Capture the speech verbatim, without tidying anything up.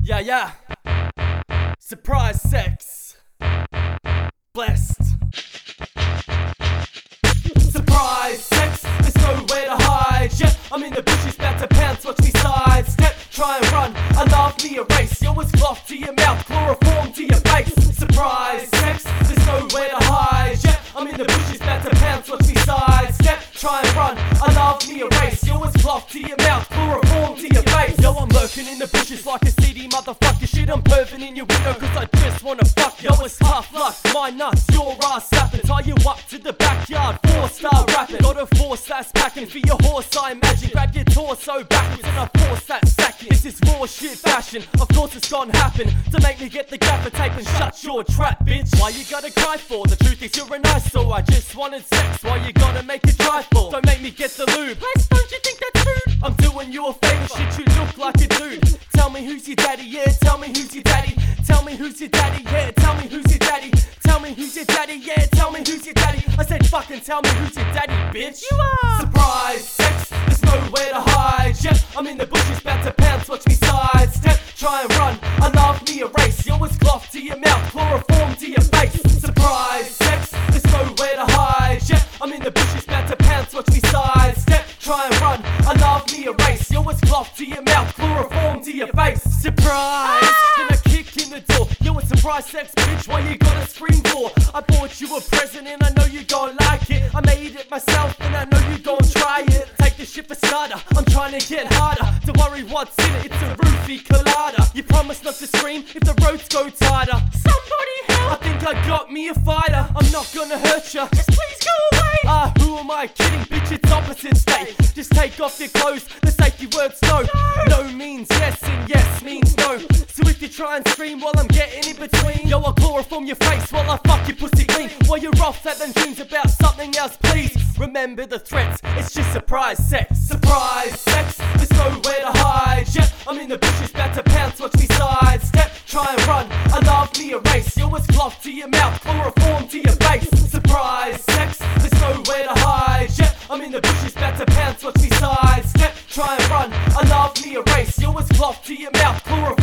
Yeah, yeah. Surprise sex. Blessed. Surprise sex, there's nowhere to hide. Yeah, I'm in the bushes, about to pounce, watch me sidestep. Try and run, I love me a race. You always cloth to your mouth, chloroform to your face. Surprise sex, there's nowhere to hide. Yeah, I'm in the bushes, about to pounce, watch me sidestep. Try and run, I love me a race. You always cloth to your mouth, chloroform to your face. Yo, I'm lurking in the bushes like a seedy motherfucker. Shit, I'm perving in your window cause I just wanna fuck you. Yo, it's tough luck, my nuts, your ass slapping. Tie you up to the backyard, four star rapping. Gotta force that packing for your horse, I imagine. Grab your torso backwards and I force that sacking. This is raw shit fashion, of course it's gonna happen. To make me get the gaffer tape and shut your trap, bitch. Why you gotta cry for? The truth is you're an eyesore. I just wanted sex, why you gotta make a try for? Don't make me get the lube. Plus, don't you think that's rude? I'm doing you a favor, shit, you look like a dude. Tell me who's your daddy, yeah, tell me who's your daddy. Tell me who's your daddy, yeah, tell me who's your daddy. Tell me who's your daddy, yeah, tell me who's your daddy. I said fucking tell me who's your daddy, bitch. You are. Surprise sex, there's nowhere to hide. Yeah, I'm in the bushes, about to pounce, watch me sidestep. Try and run, I love me a race. You always cloth to your mouth, chloroform to your face. Surprise sex, there's nowhere to hide. Yeah, I'm in the bushes, about to pounce, watch me sidestep. Try and run, I love me a race. You always cloth to your mouth, chloroform to your face. Surprise, then I kick in the door. Yo, it's surprise sex, bitch, what you gotta scream for? I bought you a present and I know you gon' like it. I made it myself and I know you gon' try it. Take this shit for starter, I'm trying to get harder. Don't worry what's in it, it's a roofie collider. You promise not to scream if the roads go tighter. Somebody help! I think I got me a fighter. I'm not gonna hurt ya, just please go away. Ah, uh, who am I kidding, bitch, it's opposite state. Just take off your clothes, the safety words no. No, no means yes and yes means no. So if you try and scream while I'm getting in between, yo, I'll chloroform your face while I fuck your pussy clean. While you're off having dreams about something else, please remember the threats, it's just surprise sex. Surprise sex, there's nowhere to hide. Yeah, I'm in the bushes, about to pounce, watch me sidestep. Try and run, I love me a race. You always cloth to your mouth, chloroform to your face. Surprise sex, there's nowhere to hide. Yeah, I'm in the bushes, about to pounce, watch me sidestep. Try and run, I love me a race. You always cloth to your mouth, chloroform